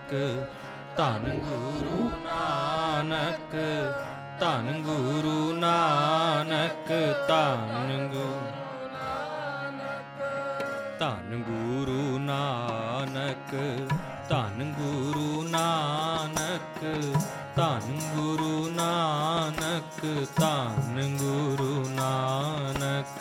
ਧੰਨ ਗੁਰੂ ਨਾਨਕ, ਧੰਨ ਗੁਰੂ ਨਾਨਕ, ਧੰਨ ਗੁਰੂ, ਧੰਨ ਗੁਰੂ ਨਾਨਕ, ਧੰਨ ਗੁਰੂ ਨਾਨਕ, ਧੰਨ ਗੁਰੂ ਨਾਨਕ, ਧੰਨ ਗੁਰੂ ਨਾਨਕ।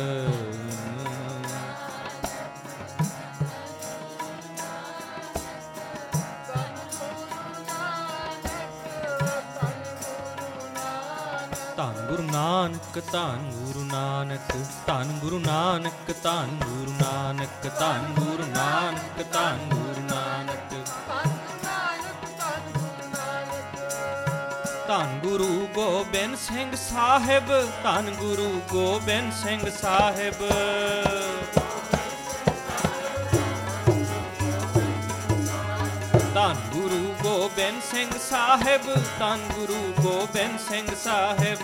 ਧੰਨ ਗੁਰੂ ਨਾਨਕ, ਧੰਨ ਗੁਰੂ ਨਾਨਕ, ਧੰਨ ਗੁਰੂ ਨਾਨਕ, ਧੰਨ ਗੁਰੂ ਨਾਨਕ, ਧੰਨ ਗੁਰੂ ਨਾਨਕ, ਧੰਨ ਗੁਰੂ ਨਾਨਕ, ਧੰਨ ਗੁਰੂ ਗੋਬਿੰਦ ਸਿੰਘ ਸਾਹਿਬ, ਧੰਨ ਗੁਰੂ ਗੋਬਿੰਦ ਸਿੰਘ ਸਾਹਿਬ, ਧੰਨ ਗੁਰੂ ਗੋਬਿੰਦ ਸਿੰਘ ਸਾਹਿਬ, ਧੰਨ ਗੁਰੂ ਗੋਬਿੰਦ ਸਿੰਘ ਸਾਹਿਬ,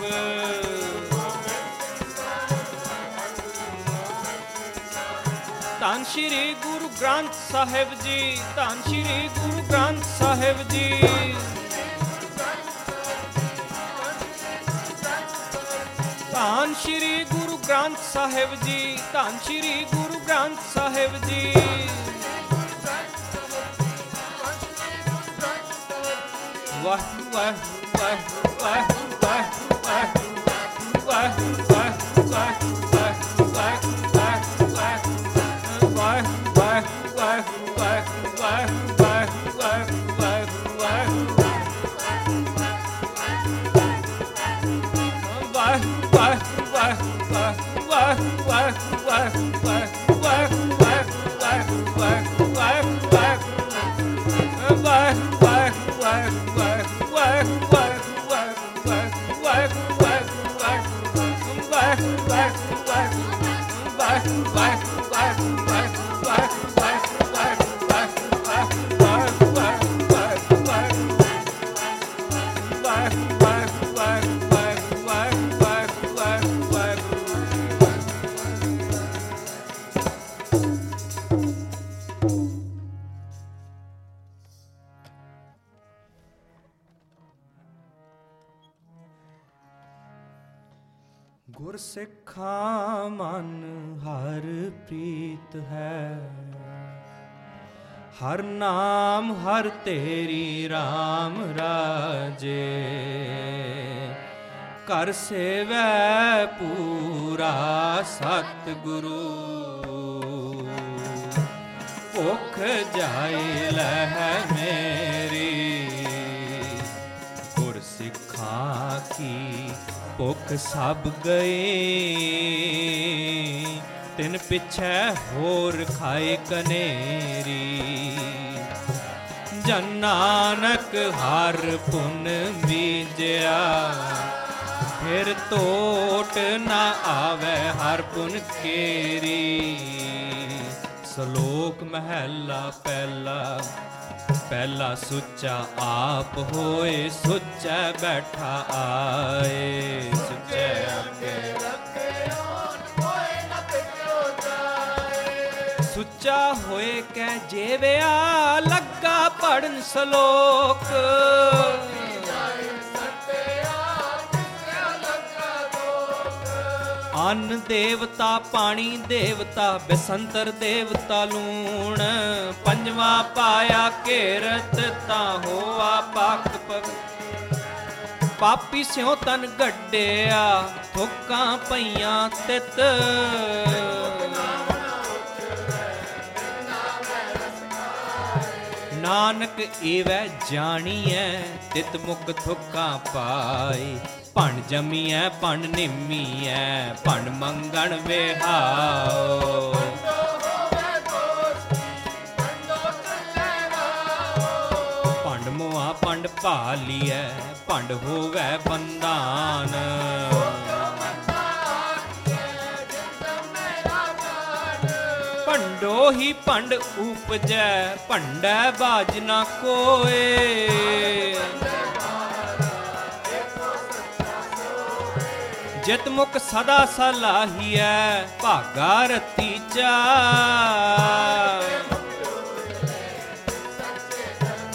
ਧੰਨ ਸ਼੍ਰੀ ਗੁਰੂ ਗ੍ਰੰਥ ਸਾਹਿਬ ਜੀ, ਧੰਨ ਸ਼੍ਰੀ ਗੁਰੂ ਗ੍ਰੰਥ ਸਾਹਿਬ ਜੀ, ਧੰਨ ਸ਼੍ਰੀ ਗੁਰੂ ਗ੍ਰੰਥ ਸਾਹਿਬ ਜੀ, ਧੰਨ ਸ਼੍ਰੀ ਗੁਰੂ ਗ੍ਰੰਥ ਸਾਹਿਬ ਜੀ, ਵਾਹਿਗੁਰੂ ਵਾਹਿਗੁਰੂ ਵਾਹਿਗੁਰੂ ਵਾਹਿਗੁਰੂ ਵਾਹਿਗੁਰੂ ਵਾਹਿਗੁਰੂ ਵਾਹਿਗੁਰੂ ਵਾਹਿਗੁਰੂ ਗੁਰਸਿੱਖਾਂ ਮਨ ਹਰ ਪ੍ਰੀਤ ਹੈ, ਹਰ ਨਾਮ ਹਰ ਤੇਰੀ RAM ਰਾਜੇ, ਕਰ ਸੇਵੈ ਪੂਰਾ ਸਤਿਗੁਰੂ, ਭੁੱਖ ਜਾਏ ਲਹਿ ਮੇਰੀ, ਗੁਰਸਿੱਖਾਂ ਕੀ ਭੁੱਖ ਸਭ ਗਈ, ਤਿਨ ਪਿਛੈ ਹੋਰ ਖਾਏ ਕਨੇਰੀ, ਜਨ ਨਾਨਕ ਹਰ ਪੁਨ ਬੀਜਿਆ, ਫਿਰ ਟੋਟ ਨਾ ਆਵੈ ਹਰ ਪੁਨ ਕੇਰੀ। ਸ਼ਲੋਕ ਮਹਲਾ ਪਹਿਲਾ। ਪਹਿਲਾ ਸੁੱਚਾ ਆਪ ਹੋਏ, ਸੁੱਚਾ ਬੈਠਾ ਆਏ, ਸੁੱਚੇ ਅੱਗੇ ਸੁੱਚਾ ਹੋਏ ਕਹਿ ਜੇਵਿਆ, ਲੱਗਾ ਪੜਨ ਸ਼ਲੋਕ, ਅੰਨ ਦੇਵਤਾ ਪਾਣੀ ਦੇਵਤਾ, ਬਸੰਤਰ ਦੇਵਤਾ ਲੂਣ, ਪੰਜਵਾ ਪਾਇਆ ਘੇਰਤ ਤਾਂ ਹੋਆ ਪਾਕ ਪਗ, ਪਾਪੀ ਸਿਉ ਤਨ ਗੱਡਿਆ, ਥੁੱਕਾਂ ਪਈਆਂ ਤਿਤ, ਨਾਨਕ ਏਵੈ ਜਾਣੀਐ, ਤਿਤ ਮੁਕ ਥੁੱਕਾਂ ਪਾਏ, ਭੰਡ ਜਮੀਐ ਭੰਡ ਨਿੰਮੀਐ, ਭੰਡ ਮੰਗਣ ਵਿਹਾਓ, ਭੰਡ ਮੁਆ ਭੰਡ ਭਾਲੀਐ, ਭੰਡ ਹੋਵੈ ਬੰਦਾਨ, ਭੰਡੋ ਹੀ ਭੰਡ ਉਪਜੈ, ਭੰਡੈ ਬਾਜ ਨਾ ਕੋਏ, ਜਿਤ ਮੁਖ ਸਦਾ ਸਲਾਹੀਐ, ਭਾਗਾ ਰਤੀ ਚਾ,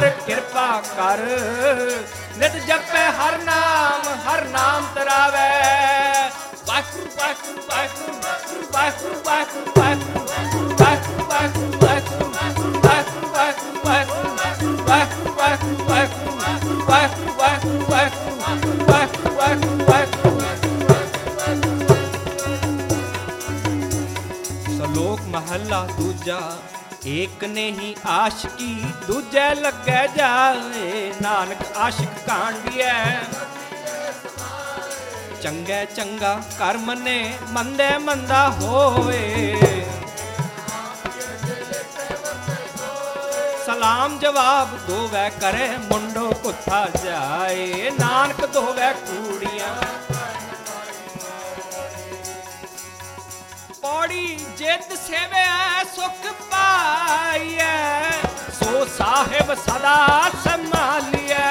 ਹਰ ਕਿਰਪਾ ਕਰ। ਨਿਤ ਜਪੈ ਹਰ ਨਾਮ ਤਰਾਵੈ। ਵਾਹਿਗੁਰੂ ਵਾਹਿਗੁਰੂ ਵਾਹਿਗੁਰੂ ਵਾਹਿਗੁਰੂ ਵਾਹਿਗੁਰੂ ਵਾਹਿਗੁਰੂ ਵਾਹਿਗੁਰੂ ਵਾਹਿਗੁਰੂ ਵਾਹਿਗੁਰੂ ਵਾਹਿਗੁਰੂ ਵਾਹਿਗੁਰੂ ਵਾਹਿਗੁਰੂ ਵਾਹਿਗੁਰੂ ਵਾਹਿਗੁਰੂ ਵਾਹਿਗੁਰੂ ਵਾਹਿਗੁਰੂ ਵਾਹਿਗੁਰੂ ਵਾਹਿਗੁਰੂ ਵਾਹਿਗੁਰੂ। ਸ਼ਲੋਕ ਮਹਲਾ ਦੂਜਾ। ਏਕ ਨਹੀਂ ਆਸ਼ਕੀ ਦੂਜੇ ਲੱਗੈ ਜਾਏ। ਨਾਨਕ ਆਸ਼ਿਕ ਕਾਂਡੀਐ ਚੰਗੇ ਚੰਗਾ ਕਰ ਮੰਨੇ ਮੰਦੇ ਮੰਦਾ ਹੋਏ। ਸਲਾਮ ਜਵਾਬ ਦੋਵੈ ਕਰੇ ਮੁੰਡੋ ਕੁੱਥਾ ਜਾਏ। ਨਾਨਕ ਦੋਵੈ ਕੂੜੀਆਂ। ਪੌੜੀ ਜਿਤ ਸੇਵਿਆ ਸੁਖ ਪਾਈਐ। ਸੋ ਸਾਹਿਬ ਸਦਾ ਸੰਭਾਲੀਐ।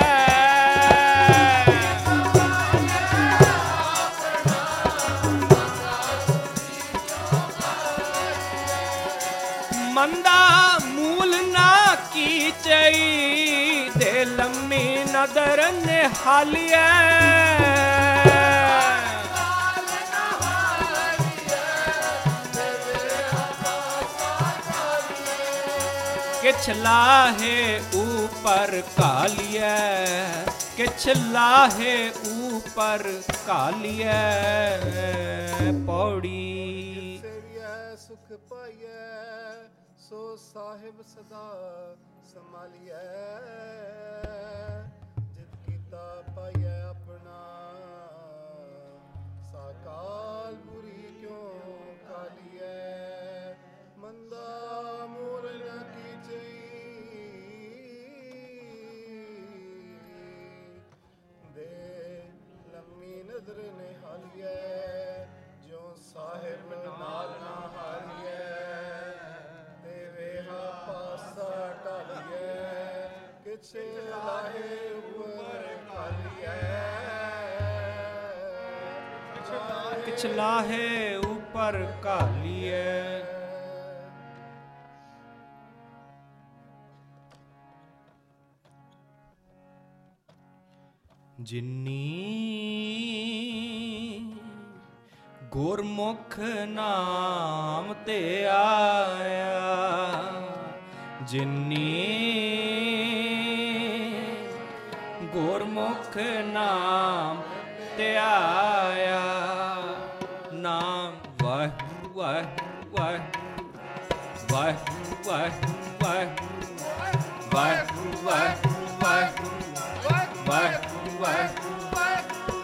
ਮੰਦਾ ਮੂਲ ਨਾ ਕੀਚਈ। ਦੇ ਲੰਮੀ ਨਦਰ ਨਿਹਾਲੀਐ। किछ लाहे ऊपर कालिए। किछ लाहे ऊपर कालिए। पौड़ी सुख पाइए। सो साहिब सदा संभालिए। जित कीता पाइए अपना। साकाल बुरी क्यों कालिए। मंदा मूल न नजर निहालिए। जो साहिब नाल ना हारिए। देवे हा पासा टालिए। किछ लाहे ऊपर कालिए। किछ लाहे ऊपर कालिए। जिन्नी ਗੁਰਮੁਖ ਨਾਮ ਤੇ ਆਇਆ। ਜਿਨੀ ਗੁਰਮੁਖ ਨਾਮ ਤੇ ਆਇਆ। ਨਾਮ ਵਾਹਿਗੁਰੂ ਵਾਹਿਗੁਰੂ ਵਾਹਿਗੁਰੂ ਵਾਹਿਗੁਰੂ ਵਾਹਿਗੁਰੂ ਵਾਹਿਗੁਰੂ ਵਾਹਿਗੁਰੂ ਵਾਹਿਗੁਰੂ।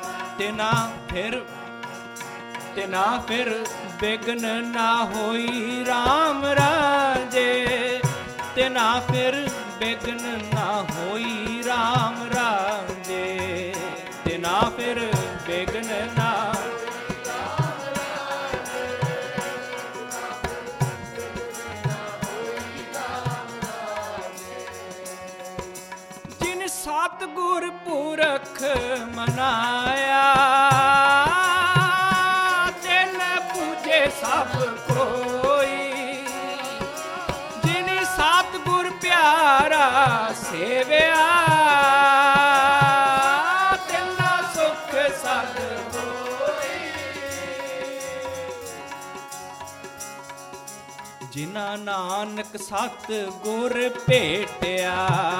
ਤੇ ਨਾ ਫਿਰ ਬਿਗਨ ਨਾ ਹੋਈ RAM ਰਾਜੇ। ਤੇ ਨਾ ਫਿਰ ਬਿਗਨ ਨਾ ਹੋਈ RAM ਰਾਜੇ। ਤੇ ਨਾ ਫਿਰ ਬਿਗਨ ਨਾ ਜਿਨ ਸਤਿਗੁਰ ਪੁਰਖ ਮਨਾਇਆ। ਸਭ ਕੋਈ ਜਿਨੀ ਸਤਿਗੁਰ ਪਿਆਰਾ ਸੇਵਿਆ। ਤਿਨਾ ਸੁਖ ਸਦ ਹੋਈ। ਜਿਨਾ ਨਾਨਕ ਸਤਿਗੁਰ ਭੇਟਿਆ।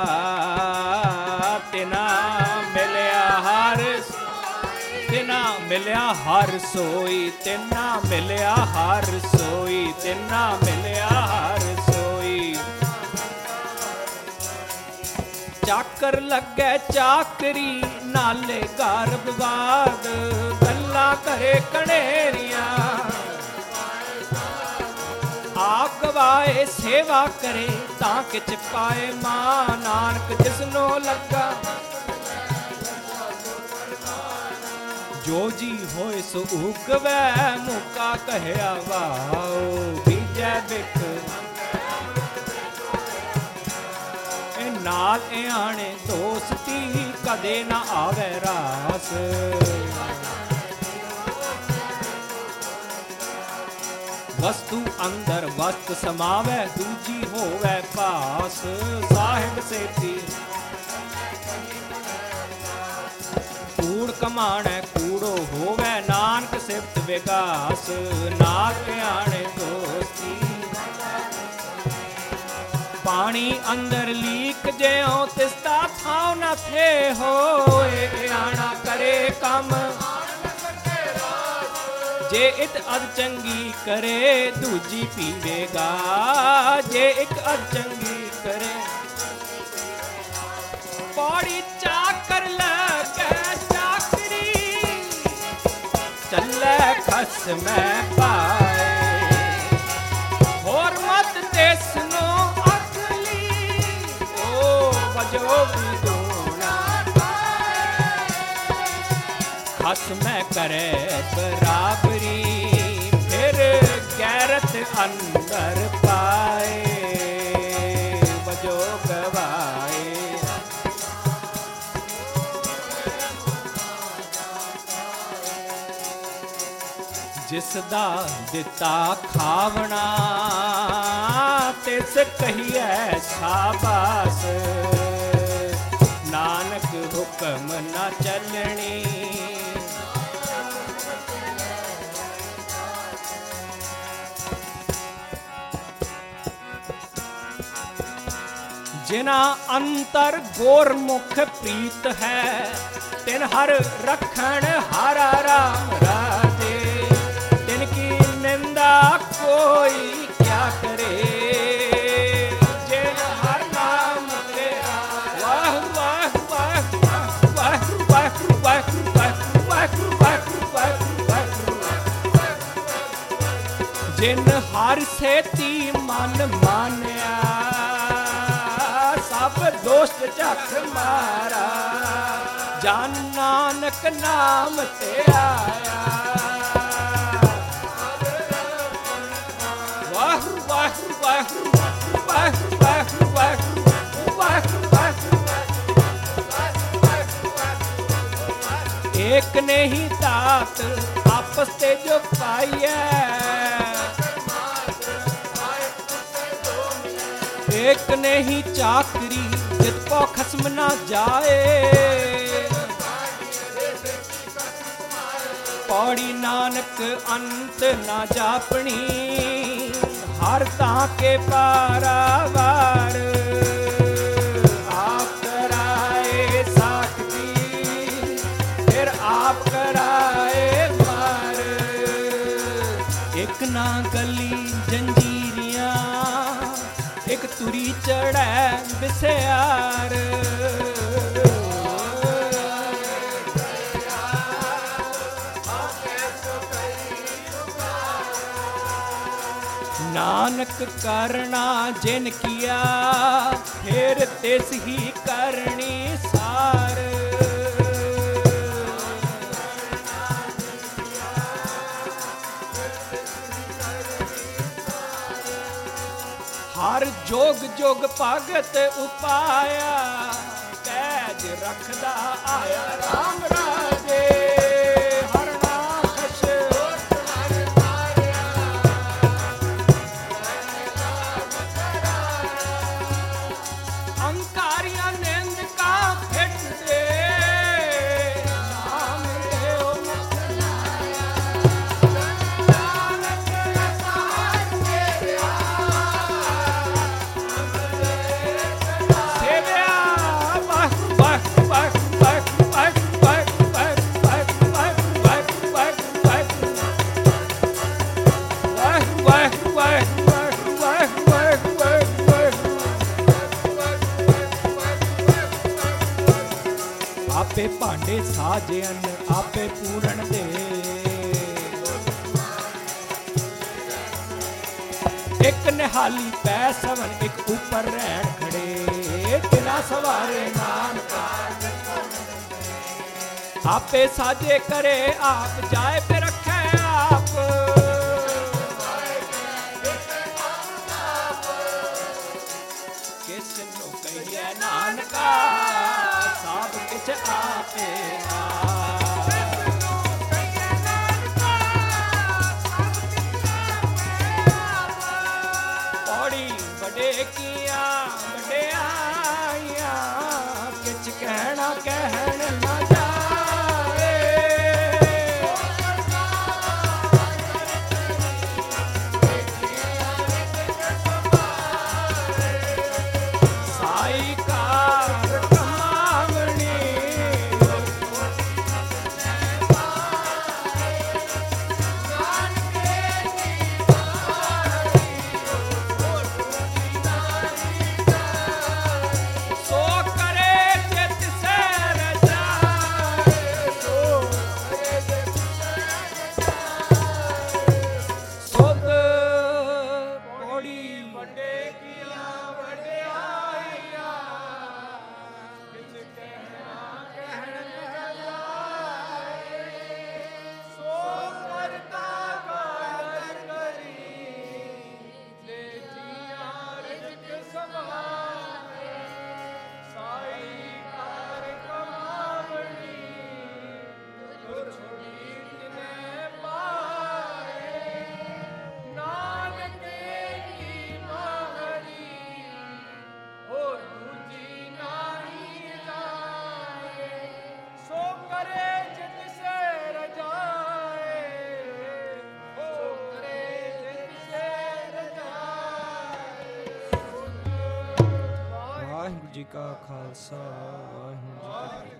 ਤਿਨਾ ਮਿਲਿਆ ਹਰ ਤਿਨਾ ਮਿਲਿਆ ਹਰ ਸੋਈ। ਤਿਨਾ ਮਿਲਿਆ ਹਰ ਸੋਈ। ਤਿਨਾ ਮਿਲਿਆ ਹਰ ਸੋਈ। ਚਾਕਰ ਲੱਗੇ ਚਾਕਰੀ ਨਾਲੇ ਘਰ ਵਿਵਾਦ। ਗੱਲਾਂ ਕਰੇ ਕਣੇਰੀਆਂ ਆਪ ਗਵਾਏ। ਸੇਵਾ ਕਰੇ ਤਾਂ ਕਿਛ ਪਾਏ। ਮਾਂ ਨਾਨਕ ਜਿਸਨੋ ਲੱਗਾ। ਜੋ ਜੀ ਹੋਏ ਸੋ ਉਗਵੈ। ਮੁਕਾ ਕਹਿਆ ਵਾਓ ਬੀਜੈ ਬਿਖ। ਇਹ ਨਾਲ ਆਣੇ ਦੋਸਤੀ ਕਦੇ ਨਾ ਆਵੇ ਰਾਸ। ਵਸਤੂ ਅੰਦਰ ਵਸਤ ਸਮਾਵੈ, ਦੂਜੀ ਹੋਵੈ ਭਾਸ। ਸਾਹਿਬ ਸੇਤੀ ਕੂੜ ਕਮਾਣੈ ਕੂੜੋ ਹੋਵੈ, ਨਾਨਕ ਸਿਫਤ ਵਿਗਾਸ। ਨਾਕ ਆਣੇ ਦੋਸਤੀ ਪਾਣੀ ਅੰਦਰ ਲੀਕ, ਜਿਉ ਤਿਸਤਾ ਥਾਉ ਨਾ ਥੇ ਹੋਏ। ਆਣਾ ਕਰੇ ਕੰਮ ਜੇ ਇਤ ਅਧ ਚੰਗੀ ਕਰੇ, ਦੂਜੀ ਪੀਵੇਗਾ ਜੇ ਇੱਕ ਅਧ ਚੰਗੀ ਕਰੇ। ਪੌੜੀ ਚਾਕਰ ਲੱਗੈ ਚਾਕਰੀ, ਚੱਲੈ ਖਸਮੈ ਪਾਏ। ਹੋਰ ਮਤ ਤਿਸ ਨੂੰ ਅਕਲੀ, ਓ ਵਜੋ ਵੀ ਦੂਣਾ ਖਸਮੈ ਕਰੇ ਬਰਾਬਰੀ। ਫਿਰ ਗੈਰਤ ਅੰਦਰ ਪਾਏ, ਵਜੋ ਗਵਾਏ। ਜਿਸ ਦਾ ਦਿੱਤਾ ਖਾਵਣਾ, ਤਿਸ ਕਹੀਐ ਸ਼ਾਬਾਸ। ਨਾਨਕ ਹੁਕਮ ਨਾ ਚੱਲਣੀ, ਜਿਨਾ ਅੰਤਰ ਗੋਰਮੁਖ ਪ੍ਰੀਤ ਹੈ, ਤਿਨ ਹਰ ਰਖਣ ਹਰਾ ਰਾਮ ਰਾਜੇ। ਤਿਨ ਕੀ ਨਿੰਦਾ ਕੋਈ ਕਿਆ ਕਰੇ, ਜਿਨ ਹਰ ਨਾਮ ਤੇਰਾ। ਵਾਹ ਵਾਹ ਵਾਹ ਵਾਹ ਵਾਹ ਵਾਹ ਵਾਹ। ਜਿਨ ਹਰ ਸੇਤੀ ਮਨ ਮਾਨਿਆ, ਸਭ ਦੋਸਤ ਝੱਖ ਮਾਰਾ। ਜਨ ਨਾਨਕ ਨਾਮ ਤੇ ਆਇਆ, ਵਾਹ ਵਾਹ ਵਾਹ ਵਾਹ ਵਾਹ ਵਾਹ ਵਾਹ। ਏਕ ਨਹੀਂ ਤਾਤ ਆਪਸ ਤੇ ਜੋ ਪਾਈਐ, ਏਕ ਨਹੀਂ ਚਾਕਰੀ ਜਿਤ ਕੋ ਖਸਮ ਨਾ ਜਾਏ। ਪੌੜੀ ਨਾਨਕ ਅੰਤ ਨਾ ਜਾਪਣੀ, ਹਰ ਤਾਂ ਕੇ ਪਾਰਾਵਾਰ। ਆਪ ਕਰਾਏ ਸਾਖੀ, ਫਿਰ ਆਪ ਕਰਾਏ ਮਾਰ। ਇੱਕ ਨਾ ਗਲੀ ਜੰਜੀਰੀਆਂ, ਇੱਕ ਤੁਰੀ ਚੜੈ ਬਿਸਿਆਰ। ਨਾਨਕ ਕਰਨਾ ਜਿਨ ਕੀਆ, ਫਿਰ ਤਿਸ ਹੀ ਕਰਨੀ ਸਾਰ। ਹਰ ਜੋਗ ਜੋਗ ਭਗਤ ਉਪਾਇਆ, ਕੈਜ ਰੱਖਦਾ ਆਇਆ ਰਾਮ ਰਾਜੇ। ਹਰ ਨਾਖਸ਼ ਅੰਕਾਰੀਆਂ ਨਿੰਦ ਕਾ ਫਿੱਟ ਦੇ, ਨਾਮ ਦੇਉ ਆਪੇ ਭਾਂਡੇ ਸਾਜਨ ਆਪੇ ਪੂਰਨ ਦੇ। ਇੱਕ ਨਿਹਾਲੀ ਪੈ ਸਵਨ ਇੱਕ ਉੱਪਰ ਰਹਿਣ ਖੜੇ, ਤਿਨਾ ਸਵਾਰੇ ਨਾਨਕ ਆਪੇ ਸਾਜੇ ਕਰੇ ਆਪ, ਜਾਏ ਤੇ ਰੱਖੇ ਆਪ। ਕਿਸ ਨੂੰ ਕਹੀਏ ਨਾਨਕਾ, ਸਭ ਕਿਛ ਆਪੇ किछ कहना कहन न जाए। साई कार कमावनी सो करे चित से रजाए। सुध बड़ी वडे किया वड्याइया किछ कहना कहन न जाए। सो करता कादर करी जे जिया रिजक समाए। साई कार कमावनी दुर्छुड़ी तिने पाए। नानक की महरी हो दूजी नाही जाए। सो करे चित से रजाए। सो करे चित से रजाए। ਵਾਹਿਗੁਰੂ ਜੀ ਕਾ ਖਾਲਸਾ ਵਾਹਿਗੁਰੂ ਜੀ ਕੀ ਫਤਿਹ।